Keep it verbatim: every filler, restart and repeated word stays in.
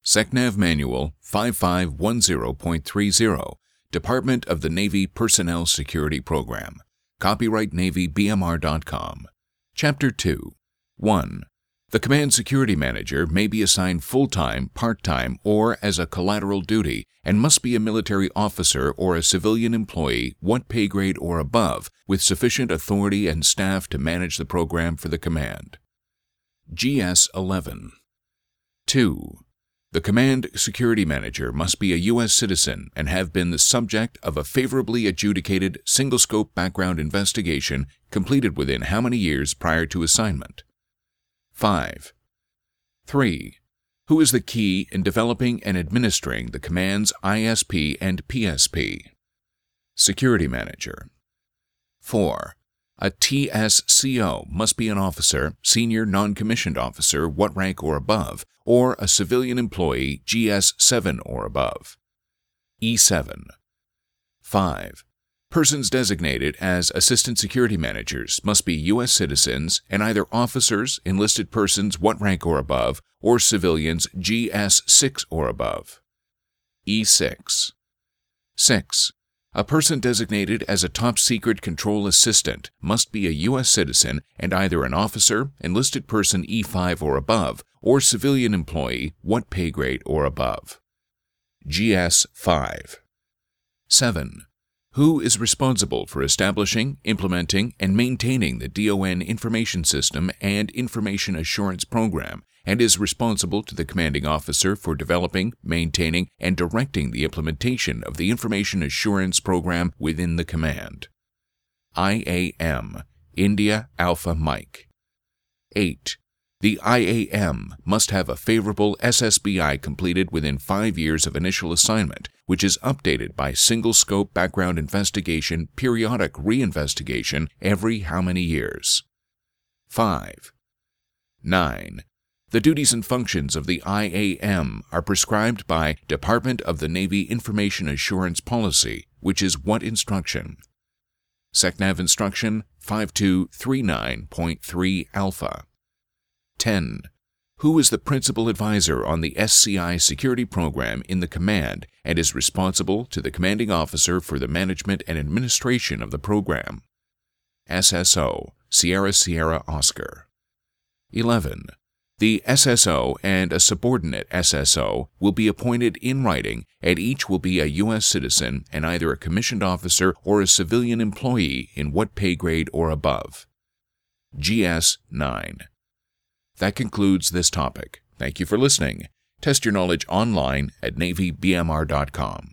SecNav Manual five five one zero point three zero, Department of the Navy Personnel Security Program. Copyright Navy B M R dot com. Chapter two. one. The Command Security Manager may be assigned full-time, part-time, or as a collateral duty, and must be a military officer or a civilian employee, what pay grade or above, with sufficient authority and staff to manage the program for the command. G S eleven. two. The Command Security Manager must be a U S citizen and have been the subject of a favorably adjudicated single-scope background investigation completed within how many years prior to assignment? five. three. Who is the key in developing and administering the Command's I S P and P S P? Security Manager. four. A T S C O must be an officer, senior non-commissioned officer, what rank or above, or a civilian employee, G S seven or above. E seven. five. Persons designated as Assistant Security Managers must be U S citizens and either officers, enlisted persons, what rank or above, or civilians, G S six or above. E six. six. A person designated as a top-secret control assistant must be a U S citizen and either an officer, enlisted person E five or above, or civilian employee, what pay grade or above. G S five. seven. Who is responsible for establishing, implementing, and maintaining the D O N Information System and Information Assurance Program, and is responsible to the commanding officer for developing, maintaining, and directing the implementation of the Information Assurance Program within the command? I A M, India Alpha Mike. eight. The I A M must have a favorable S S B I completed within five years of initial assignment, which is updated by single-scope background investigation periodic reinvestigation every how many years? five. nine. The duties and functions of the I A M are prescribed by Department of the Navy Information Assurance Policy, which is what instruction? SecNav Instruction five two three nine point three Alpha. ten. Who is the principal advisor on the S C I security program in the command and is responsible to the commanding officer for the management and administration of the program? S S O, Sierra Sierra Oscar. eleven. The S S O and a subordinate S S O will be appointed in writing, and each will be a U S citizen and either a commissioned officer or a civilian employee in what pay grade or above? G S nine. That concludes this topic. Thank you for listening. Test your knowledge online at Navy B M R dot com.